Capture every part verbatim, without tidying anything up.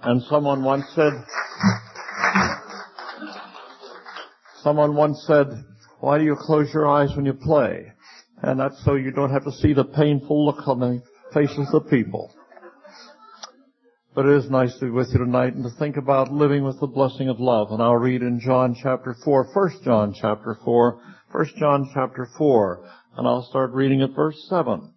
And someone once said, someone once said, why do you close your eyes when you play? And that's so you don't have to see the painful look on the faces of people. But it is nice to be with you tonight and to think about living with the blessing of love. And I'll read in John chapter four, First John chapter four, First John chapter four, and I'll start reading at verse seven.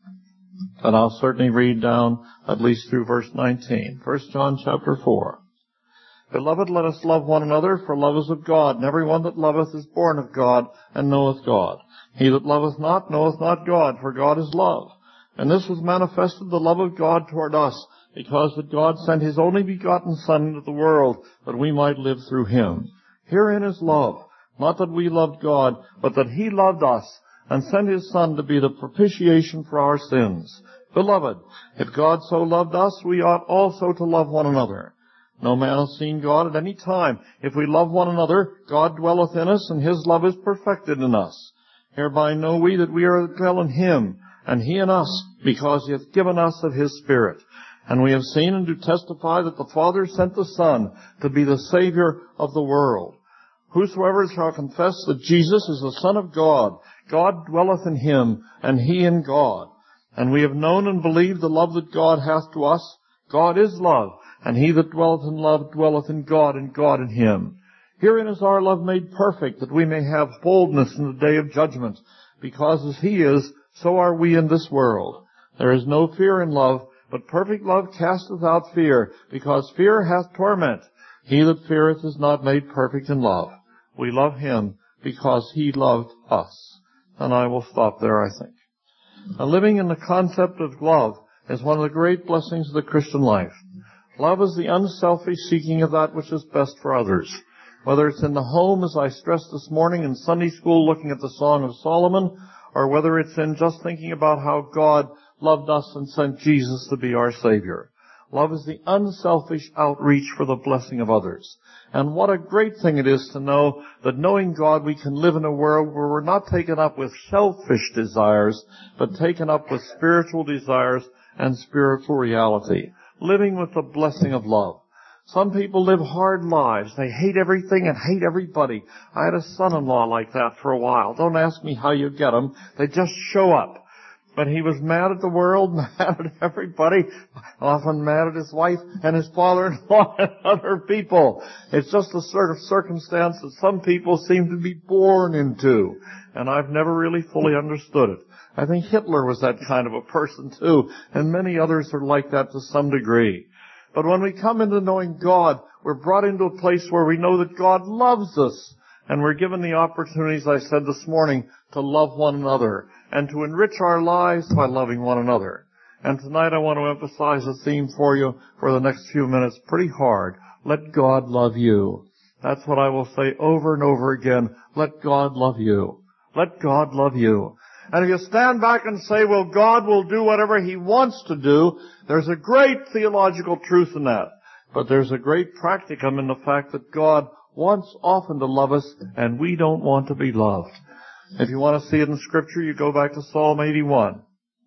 And I'll certainly read down at least through verse nineteen. First John chapter four. Beloved, let us love one another, for love is of God, and every one that loveth is born of God, and knoweth God. He that loveth not knoweth not God, for God is love. And this was manifested, the love of God toward us, because that God sent his only begotten Son into the world, that we might live through him. Herein is love, not that we loved God, but that he loved us, and sent his Son to be the propitiation for our sins. Beloved, if God so loved us, we ought also to love one another. No man hath seen God at any time. If we love one another, God dwelleth in us, and his love is perfected in us. Hereby know we that we are dwell in him, and he in us, because he hath given us of his Spirit. And we have seen and do testify that the Father sent the Son to be the Savior of the world. Whosoever shall confess that Jesus is the Son of God, God dwelleth in him, and he in God. And we have known and believed the love that God hath to us. God is love, and he that dwelleth in love dwelleth in God, and God in him. Herein is our love made perfect, that we may have boldness in the day of judgment. Because as he is, so are we in this world. There is no fear in love, but perfect love casteth out fear, because fear hath torment. He that feareth is not made perfect in love. We love him because he loved us. And I will stop there, I think. Now, living in the concept of love is one of the great blessings of the Christian life. Love is the unselfish seeking of that which is best for others. Whether it's in the home, as I stressed this morning in Sunday school looking at the Song of Solomon, or whether it's in just thinking about how God loved us and sent Jesus to be our Savior. Love is the unselfish outreach for the blessing of others. And what a great thing it is to know that knowing God we can live in a world where we're not taken up with selfish desires, but taken up with spiritual desires and spiritual reality. Living with the blessing of love. Some people live hard lives. They hate everything and hate everybody. I had a son-in-law like that for a while. Don't ask me how you get them. They just show up. But he was mad at the world, mad at everybody, often mad at his wife and his father-in-law and other people. It's just a sort of circumstance that some people seem to be born into. And I've never really fully understood it. I think Hitler was that kind of a person too, and many others are like that to some degree. But when we come into knowing God, we're brought into a place where we know that God loves us, and we're given the opportunities, I said this morning, to love one another, and to enrich our lives by loving one another. And tonight I want to emphasize a theme for you for the next few minutes pretty hard. Let God love you. That's what I will say over and over again. Let God love you. Let God love you. And if you stand back and say, well, God will do whatever he wants to do, there's a great theological truth in that. But there's a great practicum in the fact that God wants often to love us, and we don't want to be loved. If you want to see it in Scripture, you go back to Psalm eighty-one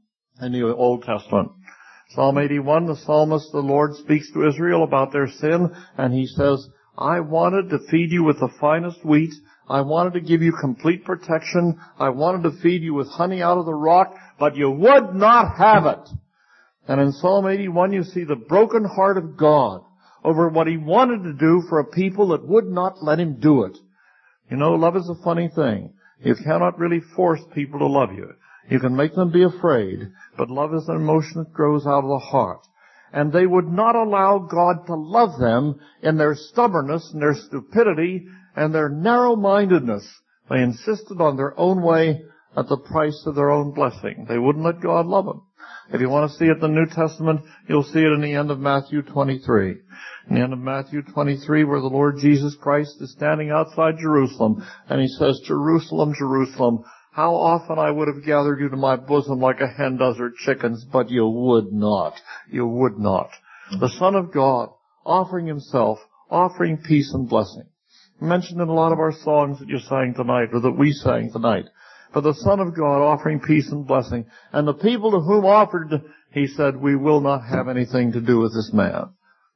in the Old Testament. Psalm eighty-one, the psalmist, the Lord speaks to Israel about their sin, and he says, I wanted to feed you with the finest wheat. I wanted to give you complete protection. I wanted to feed you with honey out of the rock, but you would not have it. And in Psalm eighty-one, you see the broken heart of God over what he wanted to do for a people that would not let him do it. You know, love is a funny thing. You cannot really force people to love you. You can make them be afraid, but love is an emotion that grows out of the heart. And they would not allow God to love them in their stubbornness and their stupidity and their narrow-mindedness. They insisted on their own way at the price of their own blessing. They wouldn't let God love them. If you want to see it in the New Testament, you'll see it in the end of Matthew twenty-three. In the end of Matthew twenty-three, where the Lord Jesus Christ is standing outside Jerusalem, and he says, Jerusalem, Jerusalem, how often I would have gathered you to my bosom like a hen does her chickens, but you would not. You would not. The Son of God, offering himself, offering peace and blessing. Mentioned in a lot of our songs that you sang tonight, or that we sang tonight. For the Son of God offering peace and blessing. And the people to whom offered, he said, we will not have anything to do with this man.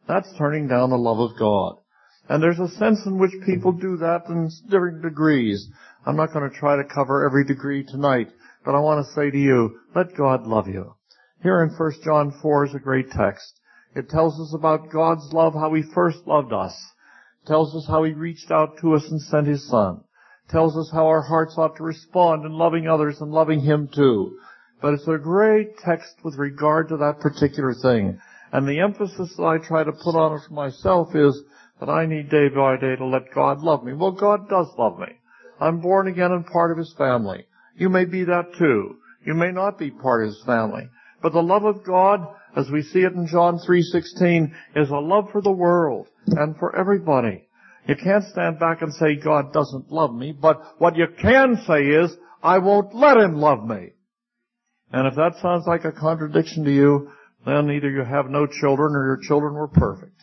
That's turning down the love of God. And there's a sense in which people do that in different degrees. I'm not going to try to cover every degree tonight, but I want to say to you, let God love you. Here in First John four is a great text. It tells us about God's love, how He first loved us. It tells us how He reached out to us and sent His Son. It tells us how our hearts ought to respond in loving others and loving Him too. But it's a great text with regard to that particular thing. And the emphasis that I try to put on it for myself is that I need day by day to let God love me. Well, God does love me. I'm born again and part of His family. You may be that too. You may not be part of His family. But the love of God, as we see it in John three sixteen, is a love for the world and for everybody. You can't stand back and say God doesn't love me, but what you can say is, I won't let Him love me. And if that sounds like a contradiction to you, then either you have no children or your children were perfect.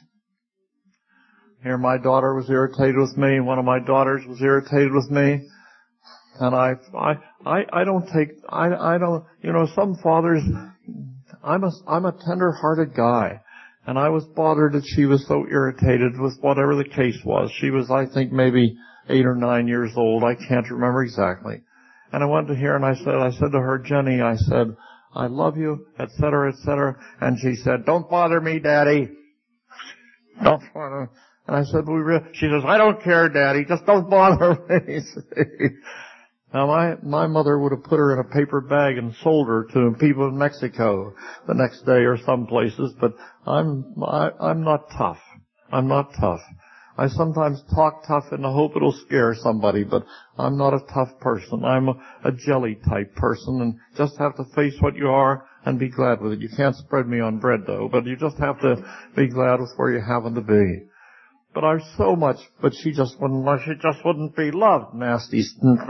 Here my daughter was irritated with me, one of my daughters was irritated with me, and I, I, I, I don't take, I, I don't, you know, some fathers, I'm a, I'm a tender-hearted guy, and I was bothered that she was so irritated with whatever the case was. She was, I think, maybe eight or nine years old, I can't remember exactly. And I went to her and I said, I said to her, Jenny, I said, I love you, et cetera, et cetera, and she said, don't bother me, Daddy. Don't bother. And I said, we re-. She says, I don't care, Daddy, just don't bother me. Now, my, my mother would have put her in a paper bag and sold her to people in Mexico the next day or some places, but I'm, I, I'm not tough. I'm not tough. I sometimes talk tough in the hope it'll scare somebody, but I'm not a tough person. I'm a, a jelly type person and just have to face what you are and be glad with it. You can't spread me on bread though, but you just have to be glad with where you happen to be. But I so much, but she just wouldn't, she just wouldn't be loved. Nasty.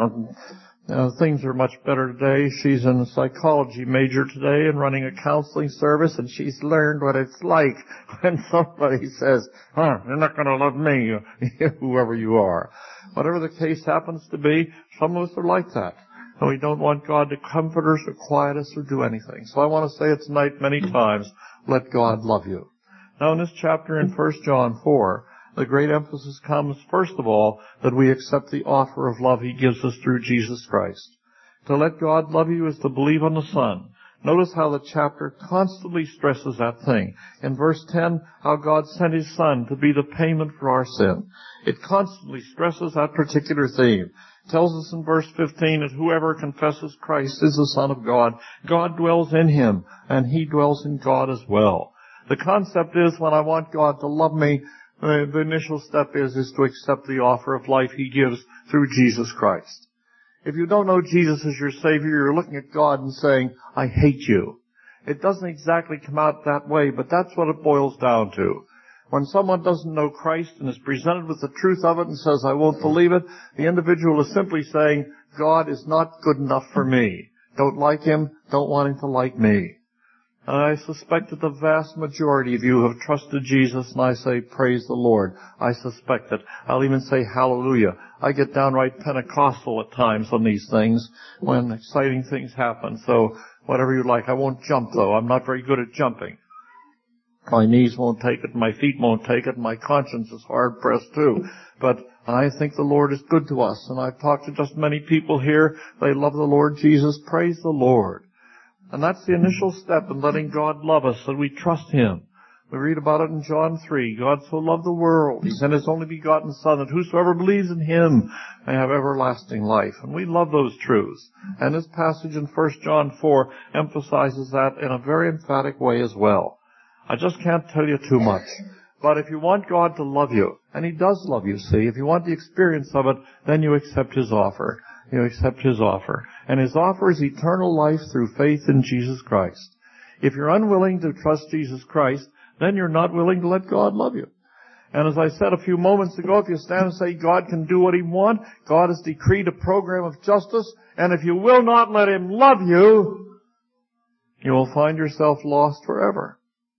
Uh, things are much better today. She's in a psychology major today and running a counseling service, and she's learned what it's like when somebody says, huh, you're not going to love me, whoever you are. Whatever the case happens to be, some of us are like that. And we don't want God to comfort us or quiet us or do anything. So I want to say it tonight many times, let God love you. Now in this chapter in First John four, the great emphasis comes, first of all, that we accept the offer of love He gives us through Jesus Christ. To let God love you is to believe on the Son. Notice how the chapter constantly stresses that thing. In verse ten, how God sent His Son to be the payment for our sin. It constantly stresses that particular theme. It tells us in verse fifteen that whoever confesses Christ is the Son of God, God dwells in him, and he dwells in God as well. The concept is, when I want God to love me, Uh, the initial step is, is to accept the offer of life He gives through Jesus Christ. If you don't know Jesus as your Savior, you're looking at God and saying, I hate you. It doesn't exactly come out that way, but that's what it boils down to. When someone doesn't know Christ and is presented with the truth of it and says, I won't believe it, the individual is simply saying, God is not good enough for me. Don't like Him, don't want Him to like me. And I suspect that the vast majority of you have trusted Jesus, and I say, praise the Lord. I suspect it. I'll even say hallelujah. I get downright Pentecostal at times on these things when exciting things happen. So whatever you like. I won't jump though. I'm not very good at jumping. My knees won't take it, my feet won't take it, my conscience is hard pressed too. But I think the Lord is good to us, and I've talked to just many people here. They love the Lord Jesus. Praise the Lord. And that's the initial step in letting God love us, that we trust Him. We read about it in John three. God so loved the world, He sent His only begotten Son, that whosoever believes in Him may have everlasting life. And we love those truths. And this passage in First John four emphasizes that in a very emphatic way as well. I just can't tell you too much. But if you want God to love you, and He does love you, see, if you want the experience of it, then you accept His offer. You accept His offer. And His offer is eternal life through faith in Jesus Christ. If you're unwilling to trust Jesus Christ, then you're not willing to let God love you. And as I said a few moments ago, if you stand and say God can do what He wants, God has decreed a program of justice, and if you will not let Him love you, you will find yourself lost forever.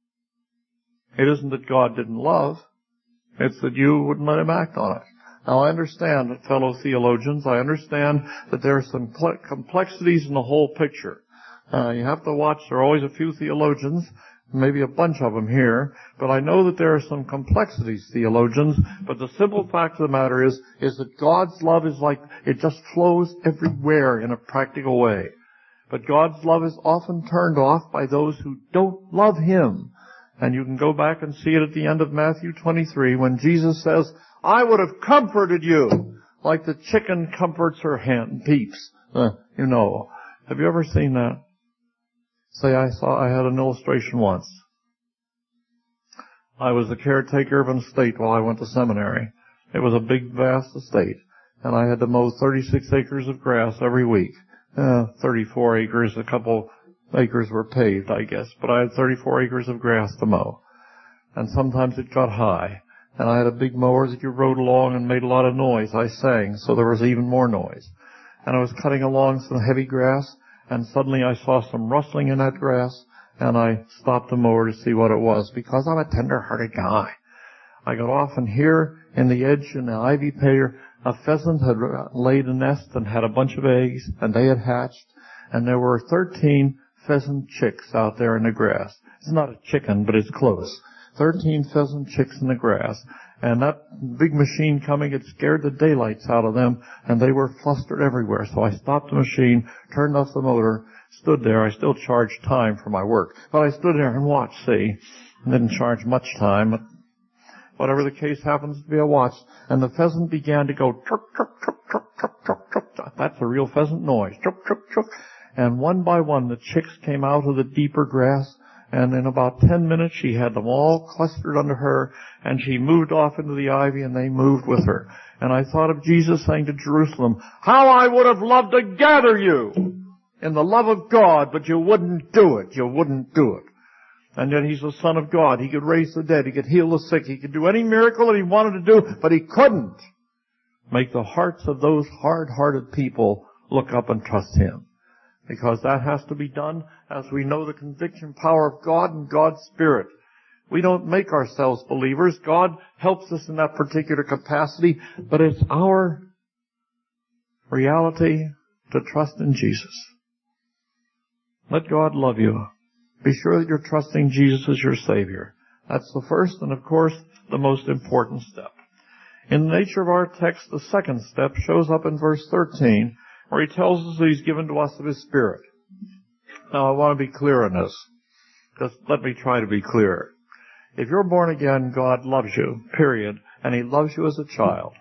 It isn't that God didn't love, it's that you wouldn't let Him act on it. Now, I understand, fellow theologians, I understand that there are some complexities in the whole picture. Uh, you have to watch. There are always a few theologians maybe a bunch of them here, but I know that there are some complexities, theologians, but the simple fact of the matter is, is that God's love is like, it just flows everywhere in a practical way. But God's love is often turned off by those who don't love Him. And you can go back and see it at the end of Matthew twenty-three when Jesus says, I would have comforted you like the chicken comforts her hen, peeps. Uh, you know. Have you ever seen that? Say, I saw, I had an illustration once. I was the caretaker of an estate while I went to seminary. It was a big, vast estate. And I had to mow thirty-six acres of grass every week. Uh, thirty-four acres, a couple acres were paved, I guess. But I had thirty-four acres of grass to mow. And sometimes it got high. And I had a big mower that you rode along and made a lot of noise. I sang, so there was even more noise. And I was cutting along some heavy grass, and suddenly I saw some rustling in that grass, and I stopped the mower to see what it was, because I'm a tender-hearted guy. I got off, and here in the edge in the ivy pair, a pheasant had laid a nest and had a bunch of eggs, and they had hatched, and there were thirteen pheasant chicks out there in the grass. It's not a chicken, but it's close. Thirteen pheasant chicks in the grass. And that big machine coming, it scared the daylights out of them, and they were flustered everywhere. So I stopped the machine, turned off the motor, stood there. I still charged time for my work. But I stood there and watched, see. Didn't charge much time. But whatever the case happens to be, I watched. And the pheasant began to go, chirp, chirp, chirp, chirp, chirp, chirp, chirp. That's a real pheasant noise. Chirp, chirp, chirp. And one by one, the chicks came out of the deeper grass. And in about ten minutes, she had them all clustered under her, and she moved off into the ivy, and they moved with her. And I thought of Jesus saying to Jerusalem, how I would have loved to gather you in the love of God, but you wouldn't do it. You wouldn't do it. And yet He's the Son of God. He could raise the dead. He could heal the sick. He could do any miracle that He wanted to do, but He couldn't make the hearts of those hard-hearted people look up and trust Him. Because that has to be done as we know the conviction power of God and God's Spirit. We don't make ourselves believers. God helps us in that particular capacity, but it's our reality to trust in Jesus. Let God love you. Be sure that you're trusting Jesus as your Savior. That's the first and, of course, the most important step. In the nature of our text, the second step shows up in verse thirteen, where He tells us that He's given to us of His Spirit. Now, I want to be clear on this. Just let me try to be clear. If you're born again, God loves you, period, and He loves you as a child.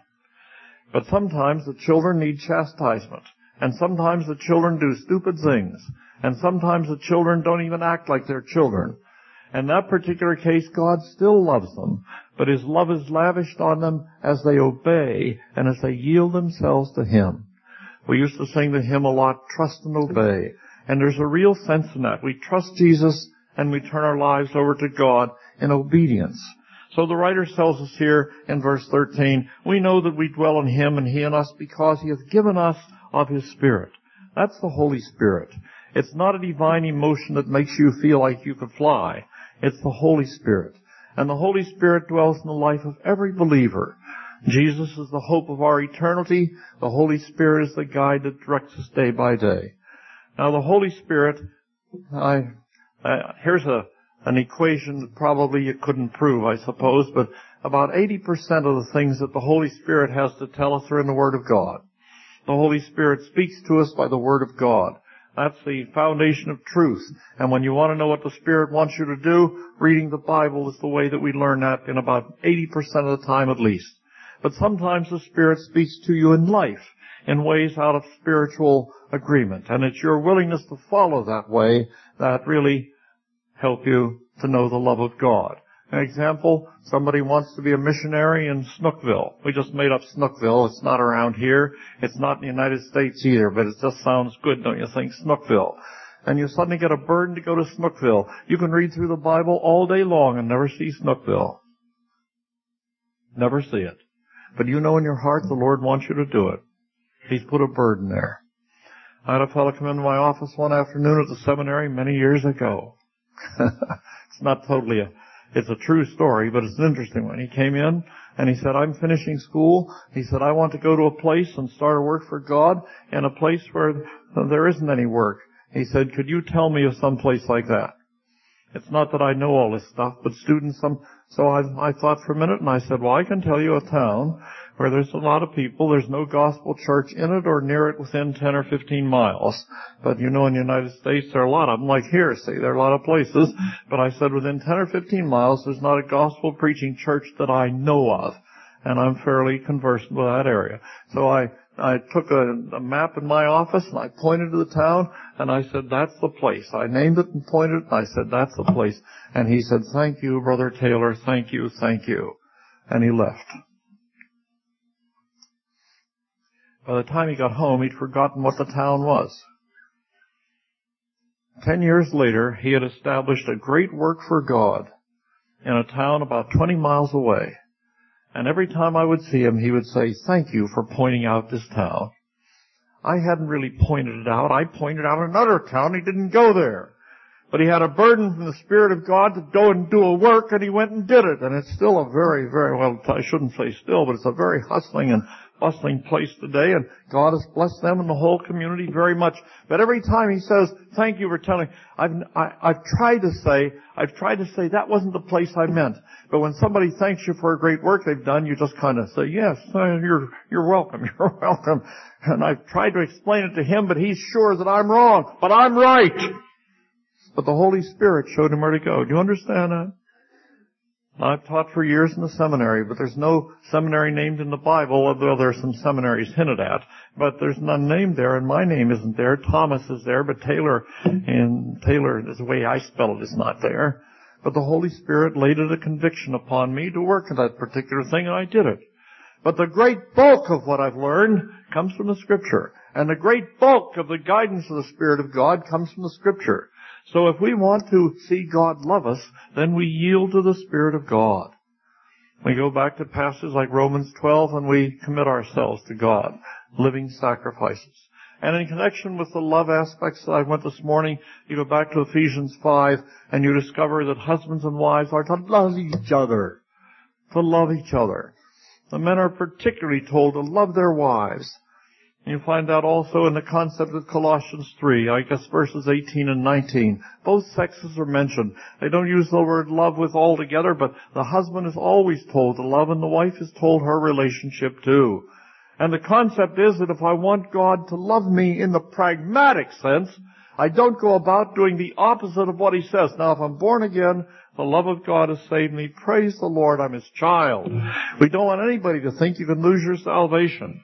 But sometimes the children need chastisement, and sometimes the children do stupid things, and sometimes the children don't even act like they're children. In that particular case, God still loves them, but His love is lavished on them as they obey and as they yield themselves to Him. We used to sing the hymn a lot, trust and obey. And there's a real sense in that. We trust Jesus and we turn our lives over to God in obedience. So the writer tells us here in verse thirteen, we know that we dwell in Him and He in us because He has given us of His Spirit. That's the Holy Spirit. It's not a divine emotion that makes you feel like you could fly. It's the Holy Spirit. And the Holy Spirit dwells in the life of every believer. Jesus is the hope of our eternity. The Holy Spirit is the guide that directs us day by day. Now, the Holy Spirit, I, uh, here's a, an equation that probably you couldn't prove, I suppose, but about eighty percent of the things that the Holy Spirit has to tell us are in the Word of God. The Holy Spirit speaks to us by the Word of God. That's the foundation of truth. And when you want to know what the Spirit wants you to do, reading the Bible is the way that we learn that in about eighty percent of the time at least. But sometimes the Spirit speaks to you in life in ways out of spiritual agreement. And it's your willingness to follow that way that really help you to know the love of God. An example, somebody wants to be a missionary in Snookville. We just made up Snookville. It's not around here. It's not in the United States either, but it just sounds good, don't you think? Snookville. And you suddenly get a burden to go to Snookville. You can read through the Bible all day long and never see Snookville. Never see it. But you know in your heart the Lord wants you to do it. He's put a burden there. I had a fellow come into my office one afternoon at the seminary many years ago. It's not totally a, it's a true story, but it's an interesting one. He came in and he said, I'm finishing school. He said, I want to go to a place and start a work for God in a place where there isn't any work. He said, could you tell me of some place like that? It's not that I know all this stuff, but students, some, so I, I thought for a minute and I said, well, I can tell you a town where there's a lot of people, there's no gospel church in it or near it within ten or fifteen miles. But you know, in the United States, there are a lot of them, like here, see, there are a lot of places. But I said within ten or fifteen miles, there's not a gospel preaching church that I know of. And I'm fairly conversant with that area. So I, I took a, a map in my office and I pointed to the town and I said, that's the place. I named it and pointed and I said, that's the place. And he said, thank you, Brother Taylor, thank you, thank you. And he left. By the time he got home, he'd forgotten what the town was. Ten years later, he had established a great work for God in a town about twenty miles away. And every time I would see him, he would say, thank you for pointing out this town. I hadn't really pointed it out. I pointed out another town. He didn't go there. But he had a burden from the Spirit of God to go and do a work, and he went and did it. And it's still a very, very, well, I shouldn't say still, but it's a very hustling and bustling place today, and God has blessed them and the whole community very much. But every time he says, thank you for telling, I've, I, I've tried to say, I've tried to say that wasn't the place I meant. But when somebody thanks you for a great work they've done, you just kind of say, yes, you're, you're welcome, you're welcome. And I've tried to explain it to him, but he's sure that I'm wrong, but I'm right. But the Holy Spirit showed him where to go. Do you understand that? I've taught for years in the seminary, but there's no seminary named in the Bible, although there are some seminaries hinted at. But there's none named there, and my name isn't there. Thomas is there, but Taylor, and Taylor, the way I spell it, is not there. But the Holy Spirit laid it a conviction upon me to work on that particular thing, and I did it. But the great bulk of what I've learned comes from the Scripture. And the great bulk of the guidance of the Spirit of God comes from the Scripture. So if we want to see God love us, then we yield to the Spirit of God. We go back to passages like Romans twelve and we commit ourselves to God, living sacrifices. And in connection with the love aspects that I went this morning, you go back to Ephesians five and you discover that husbands and wives are to love each other. To love each other. The men are particularly told to love their wives. You find that also in the concept of Colossians three, I guess verses eighteen and nineteen. Both sexes are mentioned. They don't use the word love with all together, but the husband is always told to love and the wife is told her relationship too. And the concept is that if I want God to love me in the pragmatic sense, I don't go about doing the opposite of what he says. Now, if I'm born again, the love of God has saved me. Praise the Lord, I'm his child. We don't want anybody to think you can lose your salvation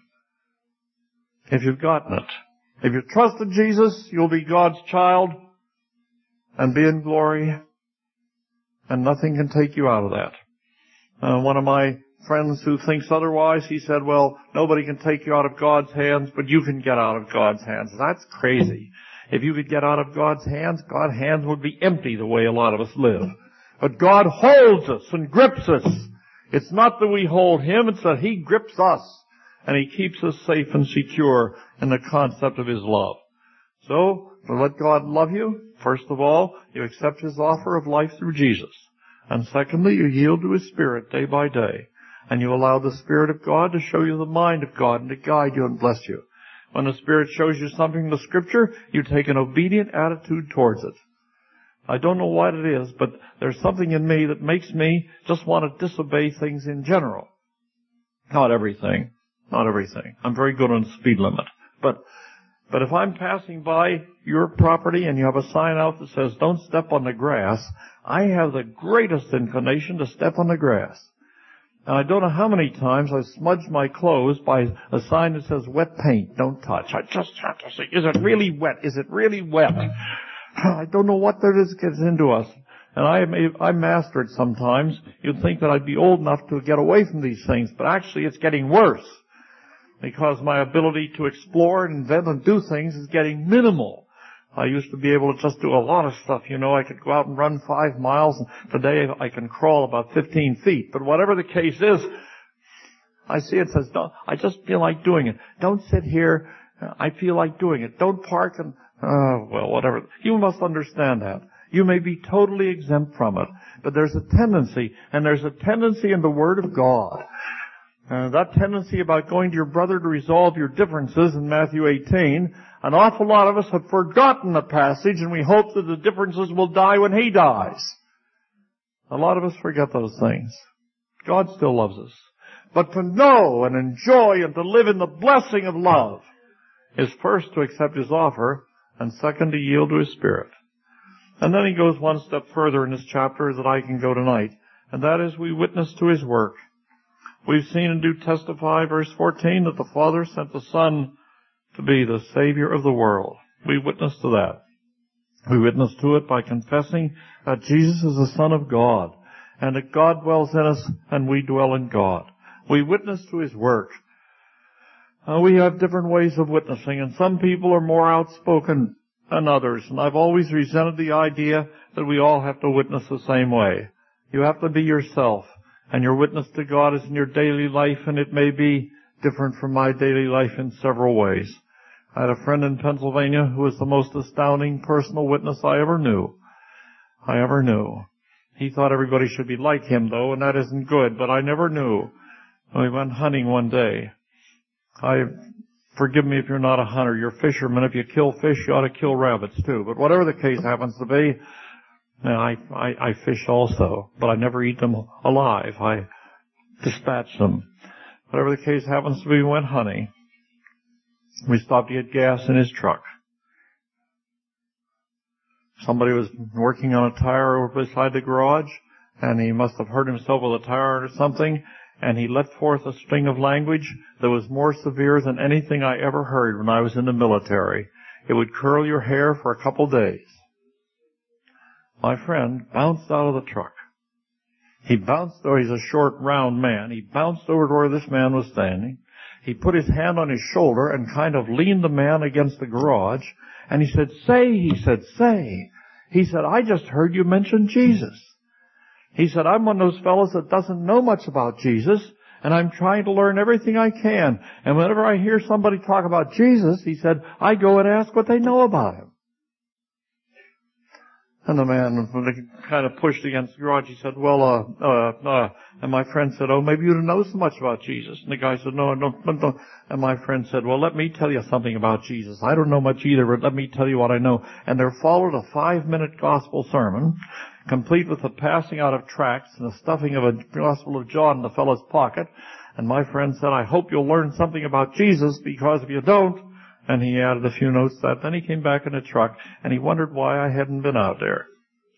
if you've gotten it. If you've trusted Jesus, you'll be God's child and be in glory, and nothing can take you out of that. Uh, one of my friends who thinks otherwise, he said, well, nobody can take you out of God's hands, but you can get out of God's hands. That's crazy. If you could get out of God's hands, God's hands would be empty the way a lot of us live. But God holds us and grips us. It's not that we hold him, it's that he grips us. And he keeps us safe and secure in the concept of his love. So, to let God love you, first of all, you accept his offer of life through Jesus. And secondly, you yield to his Spirit day by day. And you allow the Spirit of God to show you the mind of God and to guide you and bless you. When the Spirit shows you something in the Scripture, you take an obedient attitude towards it. I don't know what it is, but there's something in me that makes me just want to disobey things in general. Not everything. Not everything. I'm very good on the speed limit. But, but if I'm passing by your property and you have a sign out that says, don't step on the grass, I have the greatest inclination to step on the grass. And I don't know how many times I've smudged my clothes by a sign that says wet paint, don't touch. I just have to say, is it really wet? Is it really wet? I don't know what there is that gets into us. And I, I master it sometimes. You'd think that I'd be old enough to get away from these things, but actually it's getting worse. Because my ability to explore and invent and do things is getting minimal. I used to be able to just do a lot of stuff, you know. I could go out and run five miles, and today I can crawl about fifteen feet. But whatever the case is, I see it says, don't, I just feel like doing it. Don't sit here, I feel like doing it. Don't park and, oh, well, whatever. You must understand that. You may be totally exempt from it, but there's a tendency, and there's a tendency in the Word of God. Uh, that tendency about going to your brother to resolve your differences in Matthew eighteen, an awful lot of us have forgotten the passage and we hope that the differences will die when he dies. A lot of us forget those things. God still loves us. But to know and enjoy and to live in the blessing of love is first to accept his offer and second to yield to his Spirit. And then he goes one step further in this chapter that I can go tonight, and that is we witness to his work. We've seen and do testify, verse fourteen, that the Father sent the Son to be the Savior of the world. We witness to that. We witness to it by confessing that Jesus is the Son of God, and that God dwells in us and we dwell in God. We witness to his work. Uh, we have different ways of witnessing, and some people are more outspoken than others, and I've always resented the idea that we all have to witness the same way. You have to be yourself, and your witness to God is in your daily life, and it may be different from my daily life in several ways. I had a friend in Pennsylvania who was the most astounding personal witness I ever knew. I ever knew. He thought everybody should be like him, though, and that isn't good, but I never knew. We went hunting one day. I, forgive me if you're not a hunter, you're a fisherman. If you kill fish, you ought to kill rabbits, too. But whatever the case happens to be, I, I, I fish also, but I never eat them alive. I dispatch them. Whatever the case happens to be, we went hunting. We stopped to get gas in his truck. Somebody was working on a tire over beside the garage, and he must have hurt himself with a tire or something, and he let forth a string of language that was more severe than anything I ever heard when I was in the military. It would curl your hair for a couple days. My friend bounced out of the truck. He bounced, oh, he's a short, round man. He bounced over to where this man was standing. He put his hand on his shoulder and kind of leaned the man against the garage. And he said, say, he said, say. He said, I just heard you mention Jesus. He said, I'm one of those fellows that doesn't know much about Jesus, and I'm trying to learn everything I can. And whenever I hear somebody talk about Jesus, he said, I go and ask what they know about him. And the man kind of pushed against the garage. He said, well, uh, uh, uh, and my friend said, oh, maybe you don't know so much about Jesus. And the guy said, no, no, no, no. And my friend said, well, let me tell you something about Jesus. I don't know much either, but let me tell you what I know. And there followed a five-minute gospel sermon, complete with the passing out of tracts and the stuffing of a Gospel of John in the fellow's pocket. And my friend said, I hope you'll learn something about Jesus, because if you don't, and he added a few notes to that. Then he came back in the truck, and he wondered why I hadn't been out there.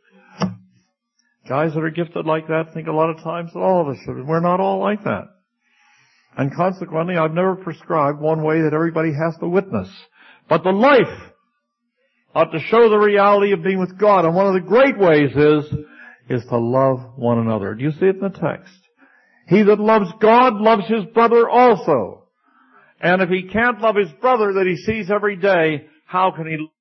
Guys that are gifted like that think a lot of times that all of us should. We're not all like that. And consequently, I've never prescribed one way that everybody has to witness. But the life ought to show the reality of being with God. And one of the great ways is, is to love one another. Do you see it in the text? He that loves God loves his brother also. And if he can't love his brother that he sees every day, how can he love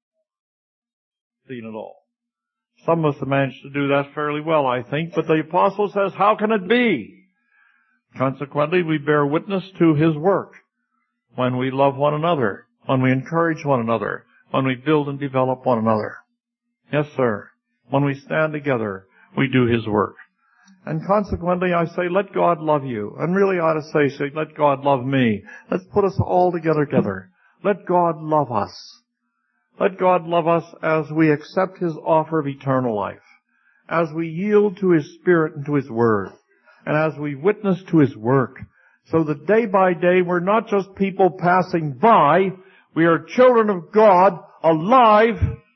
him at all? Some of us have managed to do that fairly well, I think, but the apostle says, how can it be? Consequently, we bear witness to his work when we love one another, when we encourage one another, when we build and develop one another. Yes, sir. When we stand together, we do his work. And consequently, I say, let God love you. And really I ought to say, say, let God love me. Let's put us all together together. Let God love us. Let God love us as we accept his offer of eternal life, as we yield to his Spirit and to his word, and as we witness to his work, so that day by day we're not just people passing by, we are children of God, alive,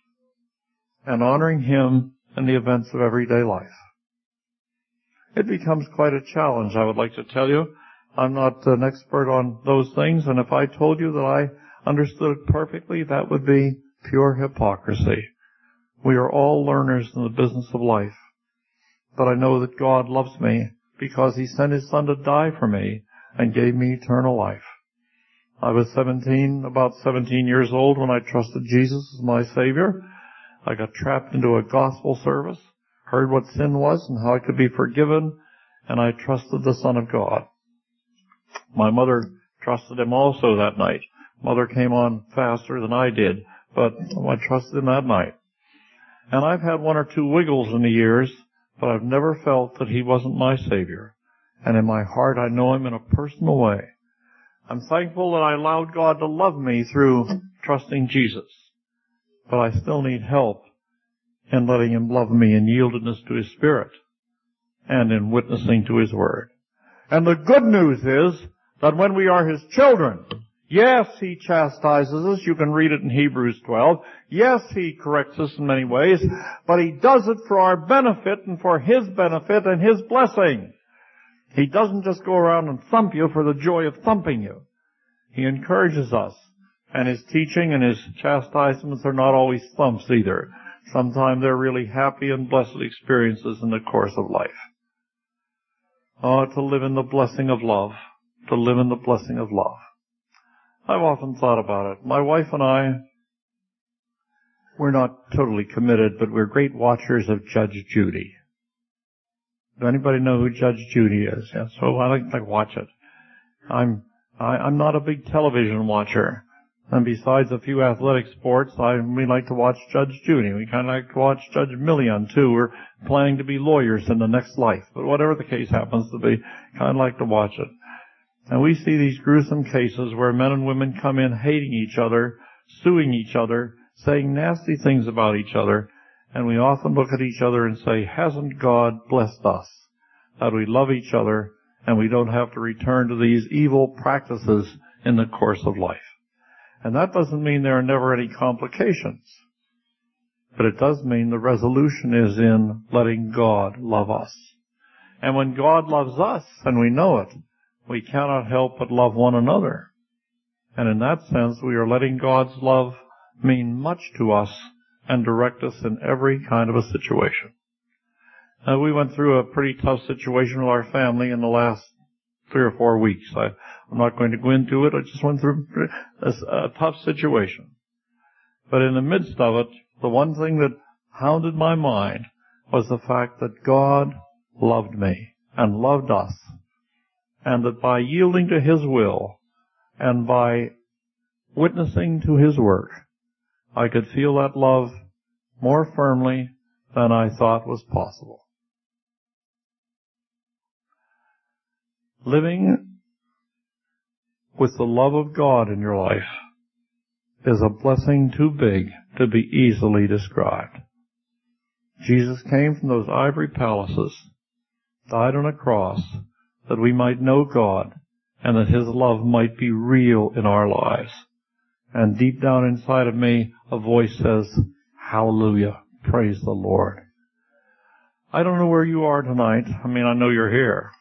and honoring him in the events of everyday life. It becomes quite a challenge, I would like to tell you. I'm not an expert on those things, and if I told you that I understood it perfectly, that would be pure hypocrisy. We are all learners in the business of life. But I know that God loves me because he sent his Son to die for me and gave me eternal life. I was seventeen, about seventeen years old when I trusted Jesus as my Savior. I got trapped into a gospel service, heard what sin was and how it could be forgiven, and I trusted the Son of God. My mother trusted him also that night. Mother came on faster than I did, but I trusted him that night. And I've had one or two wiggles in the years, but I've never felt that he wasn't my Savior. And in my heart, I know Him in a personal way. I'm thankful that I allowed God to love me through trusting Jesus. But I still need help in letting Him love me in yieldedness to His Spirit and in witnessing to His Word. And the good news is that when we are His children, yes, He chastises us. You can read it in Hebrews twelve. Yes, He corrects us in many ways, but He does it for our benefit and for His benefit and His blessing. He doesn't just go around and thump you for the joy of thumping you. He encourages us. And His teaching and His chastisements are not always thumps either. Sometimes they're really happy and blessed experiences in the course of life. Oh, to live in the blessing of love. To live in the blessing of love. I've often thought about it. My wife and I, we're not totally committed, but we're great watchers of Judge Judy. Does anybody know who Judge Judy is? Yeah, so I like to watch it. I'm I, I'm not a big television watcher. And besides a few athletic sports, I we like to watch Judge Judy. We kind of like to watch Judge Millian, too. We're planning to be lawyers in the next life. But whatever the case happens to be, kind of like to watch it. And we see these gruesome cases where men and women come in hating each other, suing each other, saying nasty things about each other. And we often look at each other and say, hasn't God blessed us that we love each other and we don't have to return to these evil practices in the course of life? And that doesn't mean there are never any complications. But it does mean the resolution is in letting God love us. And when God loves us, and we know it, we cannot help but love one another. And in that sense, we are letting God's love mean much to us and direct us in every kind of a situation. Uh, we went through a pretty tough situation with our family in the last three or four weeks. I, I'm not going to go into it. I just went through a, a tough situation. But in the midst of it, the one thing that hounded my mind was the fact that God loved me and loved us, and that by yielding to His will and by witnessing to His work, I could feel that love more firmly than I thought was possible. Living with the love of God in your life is a blessing too big to be easily described. Jesus came from those ivory palaces, died on a cross, that we might know God and that His love might be real in our lives. And deep down inside of me, a voice says, hallelujah, praise the Lord. I don't know where you are tonight. I mean, I know you're here.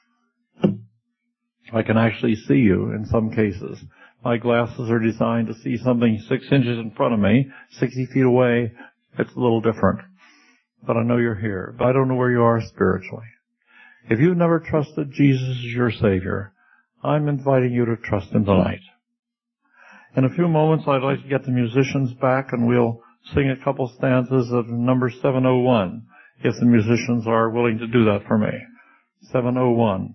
I can actually see you in some cases. My glasses are designed to see something six inches in front of me, sixty feet away. It's a little different. But I know you're here. But I don't know where you are spiritually. If you've never trusted Jesus as your Savior, I'm inviting you to trust Him tonight. In a few moments, I'd like to get the musicians back, and we'll sing a couple stanzas of number seven oh one, if the musicians are willing to do that for me. seven oh one.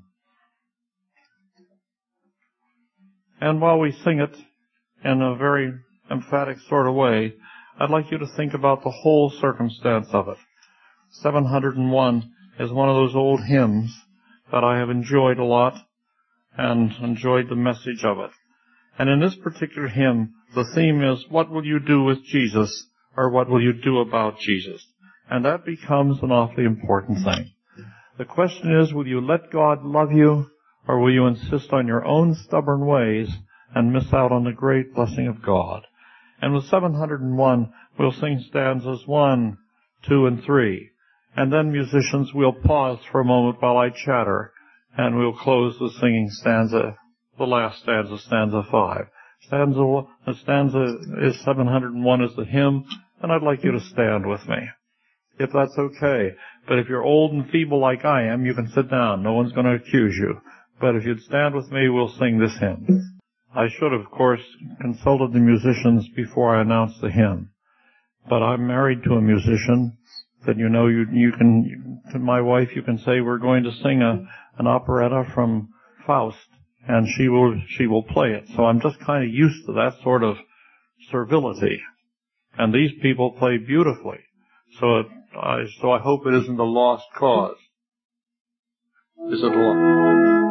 And while we sing it in a very emphatic sort of way, I'd like you to think about the whole circumstance of it. seven hundred one is one of those old hymns that I have enjoyed a lot and enjoyed the message of it. And in this particular hymn, the theme is, what will you do with Jesus, or what will you do about Jesus? And that becomes an awfully important thing. The question is, will you let God love you, or will you insist on your own stubborn ways and miss out on the great blessing of God? And with seven hundred one, we'll sing stanzas one, two, and three. And then, musicians, we'll pause for a moment while I chatter, and we'll close the singing stanza, the last stanza, stanza five. Stanza, the stanza is seven hundred one is the hymn, and I'd like you to stand with me, if that's okay. But if you're old and feeble like I am, you can sit down. No one's going to accuse you. But if you'd stand with me, we'll sing this hymn. I should, of course, consulted the musicians before I announced the hymn. But I'm married to a musician that you know you, you can, to my wife, you can say we're going to sing a, an operetta from Faust, and she will, she will play it. So I'm just kind of used to that sort of servility. And these people play beautifully. So it, I, so I hope it isn't a lost cause. Is it a lost?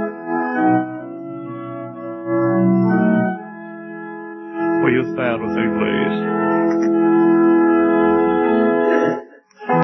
Will you stand with me, please?